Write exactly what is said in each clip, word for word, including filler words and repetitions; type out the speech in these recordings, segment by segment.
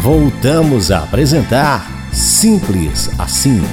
Voltamos a apresentar Simples Assim.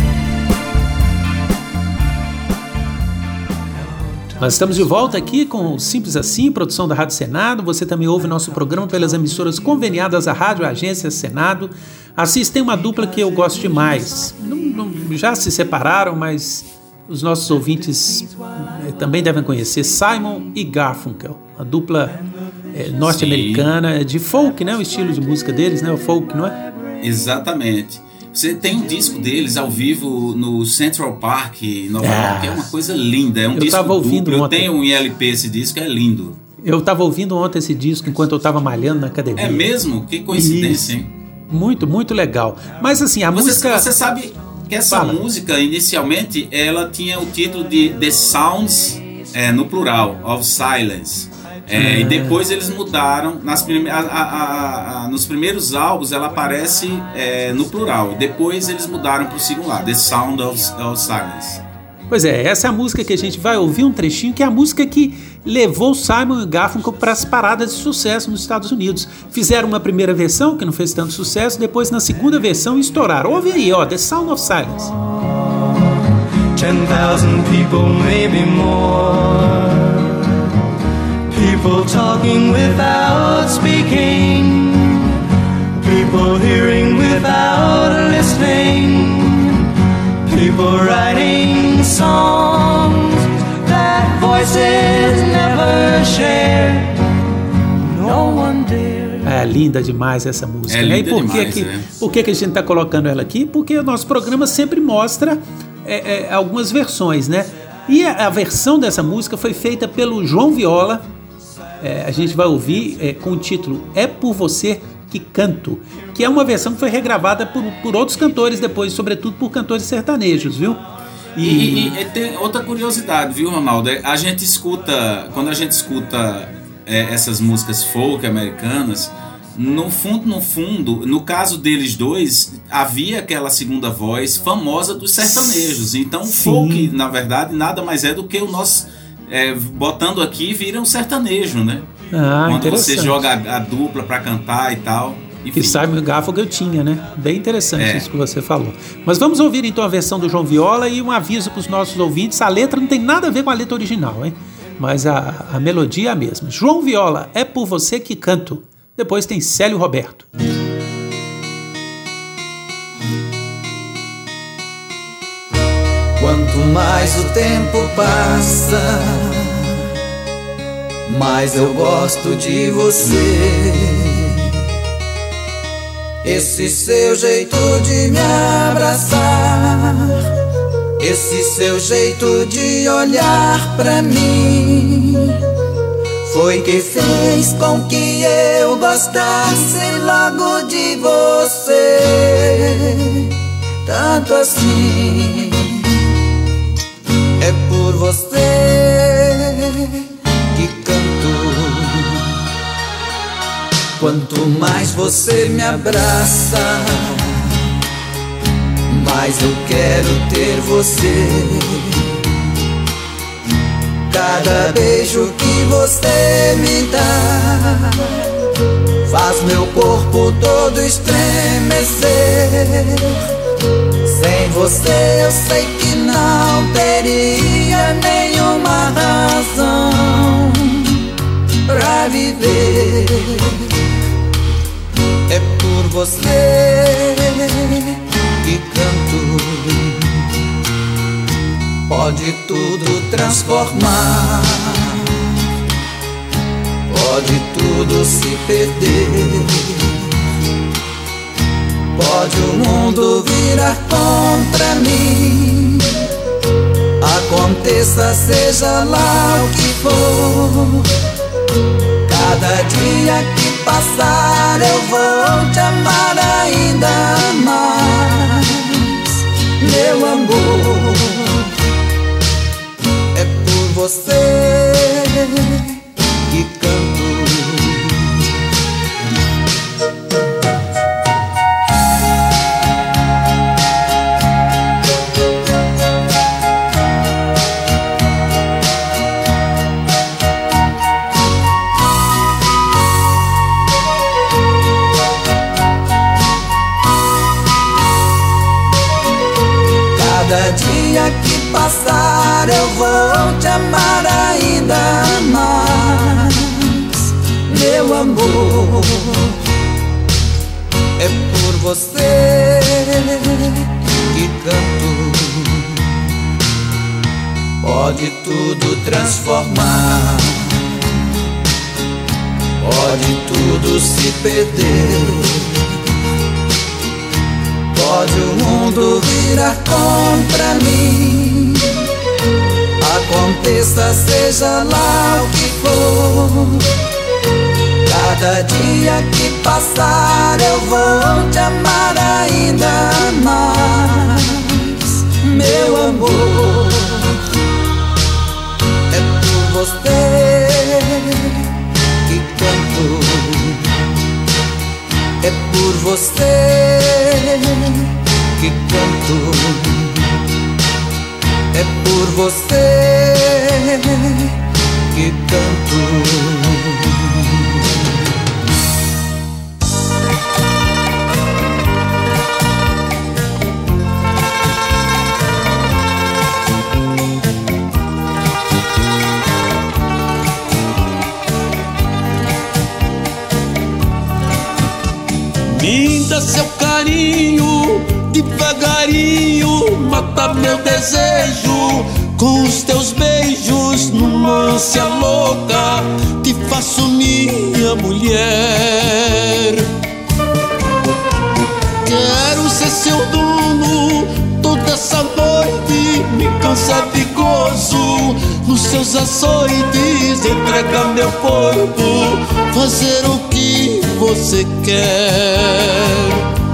Nós estamos de volta aqui com Simples Assim, produção da Rádio Senado. Você também ouve nosso programa pelas emissoras conveniadas à Rádio Agência Senado. Assistem uma dupla que eu gosto demais. Não, não, já se separaram, mas os nossos ouvintes eh, também devem conhecer Simon e Garfunkel, uma dupla eh, norte-americana de folk, né? O estilo de música deles, né? O folk, não é? Exatamente. Você tem um disco deles ao vivo no Central Park, em Nova É. York, é uma coisa linda. É um Eu disco tava ouvindo duplo. Eu ontem. tenho um em L P esse disco, é lindo. Eu estava ouvindo ontem esse disco enquanto eu estava malhando na academia. É mesmo? Que coincidência, Isso. hein? Muito, muito legal. Mas assim, a Você, música... você sabe que essa Fala. música, inicialmente, ela tinha o título de The Sounds, é, no plural, of Silence. É, Ah. E depois eles mudaram, nas prime- a- a- a- a- nos primeiros álbuns ela aparece é, no plural. Depois eles mudaram para o singular, The Sound of, of Silence. Pois é, essa é a música que a gente vai ouvir um trechinho, que é a música que levou Simon e Garfunkel para as paradas de sucesso nos Estados Unidos. Fizeram uma primeira versão, que não fez tanto sucesso, depois na segunda versão estouraram. Ouve aí, ó, The Sound of Silence. Ten thousand people, maybe more. People talking without speaking. People hearing without listening. People writing songs that voices never share. No one dare. É linda demais essa música. É né? linda E por, demais, que, que, é. por que, que a gente está colocando ela aqui? Porque o nosso programa sempre mostra é, é, algumas versões, né? E a, a versão dessa música foi feita pelo João Viola. É, a gente vai ouvir é, com o título É Por Você Que Canto, que é uma versão que foi regravada por, por outros cantores depois, sobretudo por cantores sertanejos, viu? E, e- e tem outra curiosidade, viu, Ronaldo? A gente escuta, quando a gente escuta é, essas músicas folk americanas, no fundo, no fundo, no caso deles dois, havia aquela segunda voz famosa dos sertanejos. Então, o Sim. folk, na verdade, nada mais é do que o nosso... É, botando aqui, vira um sertanejo, né? Ah, Quando você interessante. joga a, a dupla pra cantar e tal. Enfim. Que Simon Garfunkel tinha, né? Bem interessante É. isso que você falou. Mas vamos ouvir então a versão do João Viola e um aviso para os nossos ouvintes. A letra não tem nada a ver com a letra original, hein? Mas a, a melodia é a mesma. João Viola, É Por Você Que Canto. Depois tem Célio Roberto. Quanto mais o tempo passa, mais eu gosto de você. Esse seu jeito de me abraçar, esse seu jeito de olhar pra mim, foi que fez com que eu gostasse logo de você. Tanto assim, é por você que canto. Quanto mais você me abraça, mais eu quero ter você. Cada beijo que você me dá faz meu corpo todo estremecer. Sem você eu sei que não teria nenhuma razão pra viver. É por você que canto. Pode tudo transformar, pode tudo se perder, pode o mundo virar contra mim. Aconteça, seja lá o que for, cada dia que passar eu vou te amar ainda mais, meu amor. É por você que canto. eu vou te amar ainda mais, meu amor. É por você que canto. Pode tudo transformar, pode tudo se perder, pode o mundo virar contra mim. Aconteça, seja lá o que for, cada dia que passar eu vou te amar ainda mais, meu amor. É por você que canto, é por você que canto, é por você que canto. Me dá seu carinho, devagarinho, mata meu desejo. Com os teus beijos, numa ânsia louca, te faço minha mulher. Quero ser seu dono toda essa noite, me cansa de gozo nos seus açoites, entregar meu corpo, fazer o que você quer.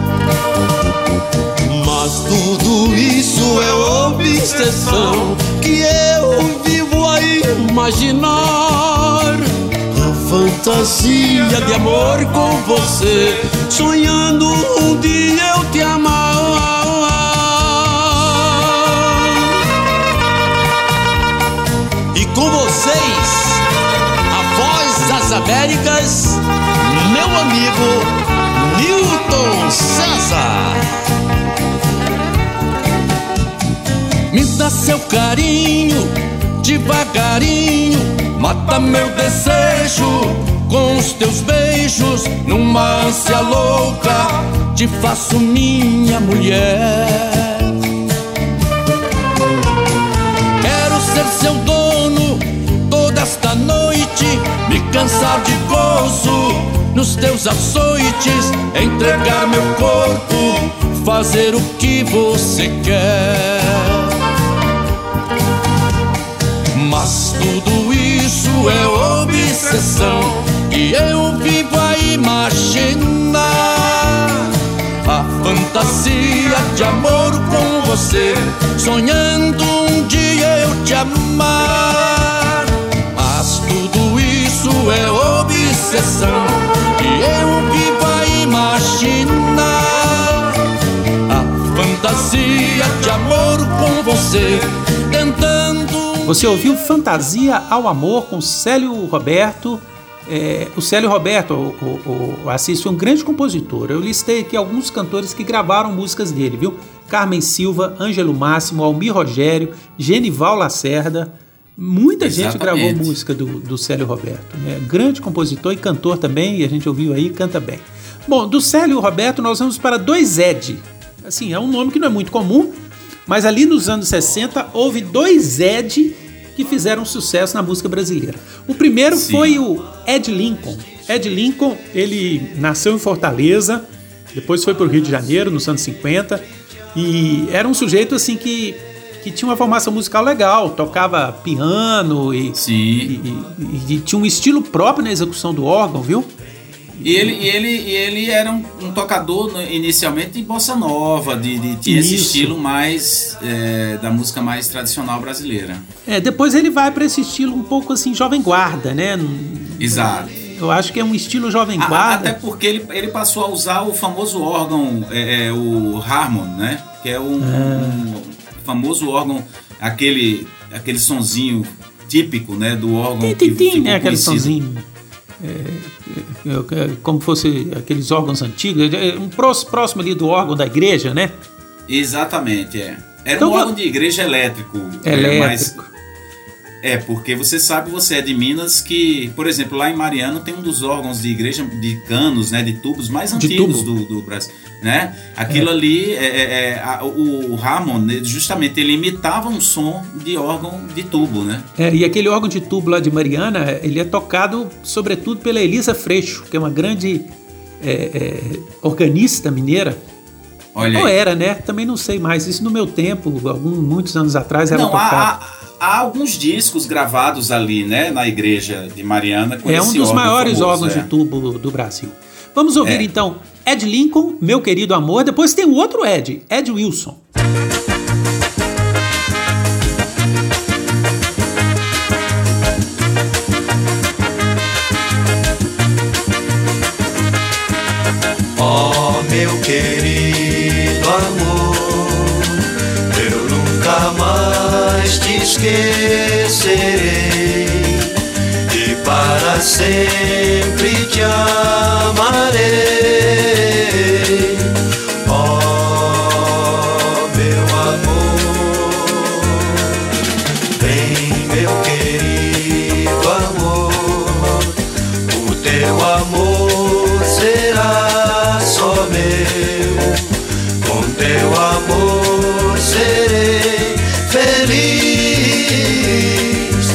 Mas tudo isso é obsessão que eu vivo a imaginar. A fantasia de amor com você, sonhando um dia eu te amar. E com vocês, a voz das Américas, meu amigo Newton César. Me dá seu carinho, devagarinho, mata meu desejo. Com os teus beijos, numa ânsia louca, te faço minha mulher. Quero ser seu dono toda esta noite, me cansar de gozo nos teus açoites, entregar meu corpo, fazer o que você quer. Mas tudo isso é obsessão que eu vivo a imaginar. A fantasia de amor com você, sonhando um dia eu te amar. Mas tudo isso é obsessão que eu vivo a imaginar. A fantasia de amor com você, tentando. Você ouviu Fantasia ao Amor com Célio Roberto. É, o Célio Roberto, o, o, o Assis, foi um grande compositor. Eu listei aqui alguns cantores que gravaram músicas dele, viu? Carmen Silva, Ângelo Máximo, Almir Rogério, Genival Lacerda. Muita Exatamente. gente gravou música do, do Célio Roberto, né? Grande compositor e cantor também, e a gente ouviu aí, canta bem. Bom, do Célio Roberto nós vamos para Dois Ed. Assim, é um nome que não é muito comum, mas ali nos anos sessenta houve dois Ed que fizeram sucesso na música brasileira. O primeiro Sim. foi o Ed Lincoln. Ed Lincoln, ele nasceu em Fortaleza, depois foi para o Rio de Janeiro nos anos cinquenta, e era um sujeito assim que, que tinha uma formação musical legal, tocava piano e, Sim. e, e, e tinha um estilo próprio na execução do órgão, viu? E ele, e ele, e ele era um, um tocador inicialmente de bossa nova, de, de, tinha esse estilo mais é, da música mais tradicional brasileira. É, depois ele vai para esse estilo um pouco assim, jovem guarda, né? Exato. Eu acho que é um estilo jovem guarda. Até porque ele, ele passou a usar o famoso órgão, é, é, o Harmon, né? Que é um, ah. um famoso órgão, aquele, aquele sonzinho típico, né? Do órgão. Tim, tim, tim, né? Aquele sonzinho. É, é, como fosse aqueles órgãos antigos, um próximo ali do órgão da igreja, né? Exatamente, é. Era Então, um órgão de igreja elétrico. Elétrico. É, mas, é, porque você sabe, você é de Minas, que, por exemplo, lá em Mariana tem um dos órgãos de igreja de canos, né, de tubos mais antigos do, do Brasil. Né? Aquilo é. ali, é, é, é, a, o Hammond, justamente, ele imitava um som de órgão de tubo, né? É, e aquele órgão de tubo lá de Mariana, ele é tocado sobretudo pela Elisa Freixo, que é uma grande é, é, organista mineira. Olha Ou aí. era, né? Também não sei mais. Isso no meu tempo, alguns, muitos anos atrás, era não, tocado. Há, há, há alguns discos gravados ali, né? Na igreja de Mariana. Com é esse um dos órgão maiores famoso, órgãos é. de tubo do Brasil. Vamos ouvir É. então Ed Lincoln, Meu Querido Amor. Depois tem o outro Ed, Ed Wilson. Oh, meu querido amor, eu nunca mais te esquecerei e para sempre te amarei. Oh, meu amor, vem, meu querido amor, o teu amor será só meu, com teu amor serei feliz.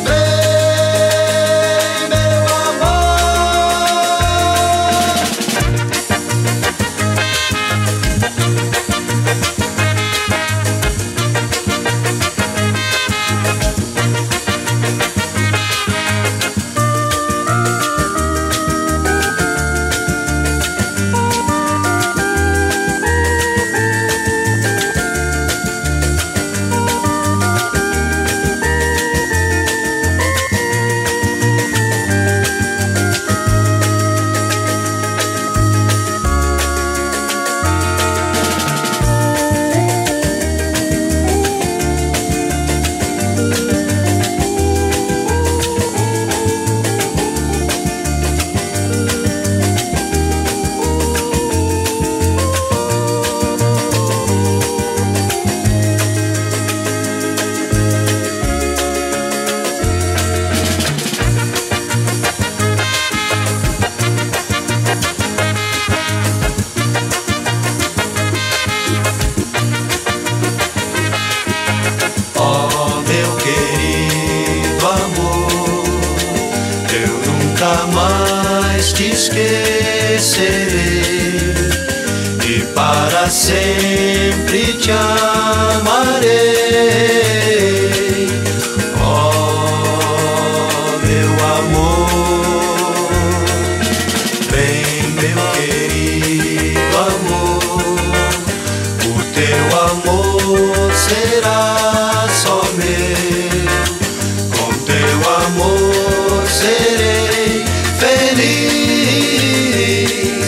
Vem, meu amor. Oh, meu querido amor, eu nunca mais te esquecerei e para sempre te amarei. Oh, meu amor, vem, meu querido amor, o teu amor será só meu, com teu amor serei feliz.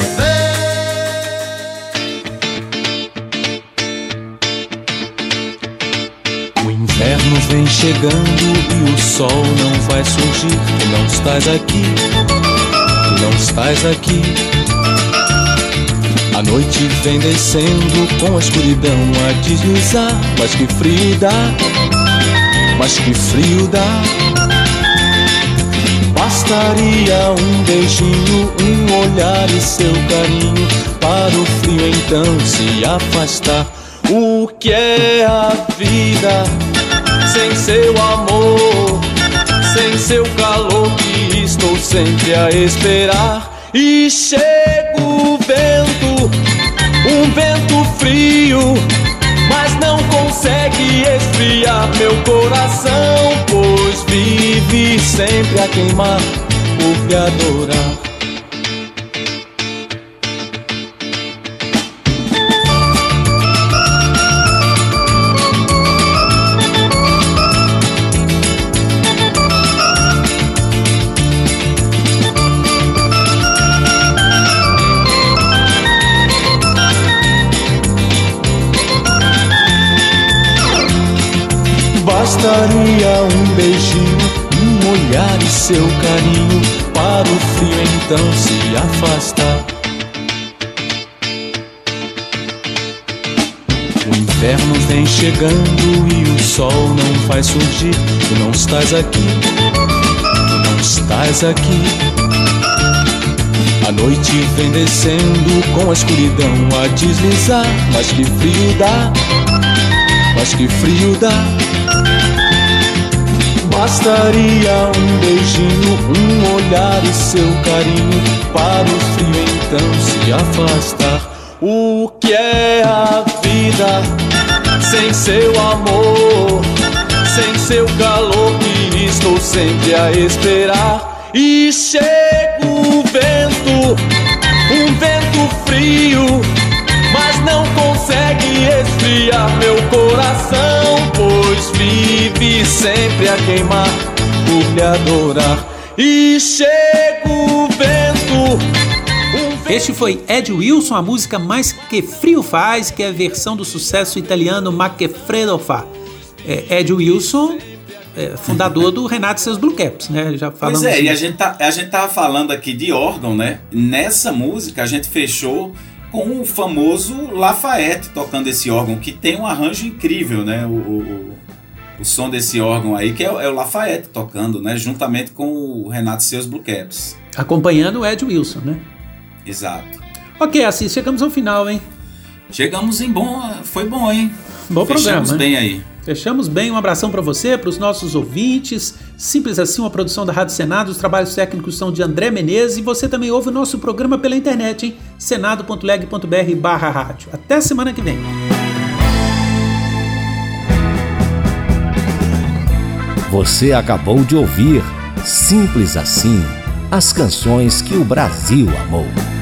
O inverno vem chegando e o sol não vai surgir. Tu não estás aqui, tu não estás aqui. A noite vem descendo com a escuridão a deslizar. Mas que frio dá, mas que frio dá. Bastaria um beijinho, um olhar e seu carinho para o frio então se afastar. O que é a vida sem seu amor, sem seu calor que estou sempre a esperar? E chega o vento, um vento frio, mas não consegue esfriar meu coração, pois vive sempre a queimar por lhe adorar. Bastaria um beijinho, um olhar e seu carinho para o frio então se afastar. O inverno vem chegando e o sol não faz surgir. Tu não estás aqui, tu não estás aqui. A noite vem descendo com a escuridão a deslizar. Mas que frio dá, mas que frio dá. Bastaria um beijinho, um olhar e seu carinho para o frio então se afastar. O que é a vida sem seu amor, sem seu calor que estou sempre a esperar? E chega o vento, um vento frio, mas não consegue esfriar meu coração, pois vive sempre a queimar por lhe adorar. E chega o vento, um vento... Este foi Ed Wilson, a música Mais Que Frio Faz, que é a versão do sucesso italiano Ma Che Freddo Fa. É, Ed Wilson, é, fundador do Renato e seus Blue Caps, né? Já falamos. Pois é, e a gente, tá, a gente tava falando aqui de órgão, né? Nessa música a gente fechou com o famoso Lafayette tocando esse órgão, que tem um arranjo incrível, né? O, o, o som desse órgão aí, que é, é o Lafayette tocando, né? Juntamente com o Renato e seus Blue Caps. Acompanhando o Ed Wilson, né? Exato. Ok, Assis, chegamos ao final, hein? Chegamos em bom... Foi bom, hein? Bom Fechamos programa, bem né? aí. Fechamos bem, um abração para você, para os nossos ouvintes. Simples assim, uma produção da Rádio Senado. Os trabalhos técnicos são de André Menezes e você também ouve o nosso programa pela internet, hein? senado ponto leg ponto br barra rádio. Até semana que vem. Você acabou de ouvir Simples Assim, as canções que o Brasil amou.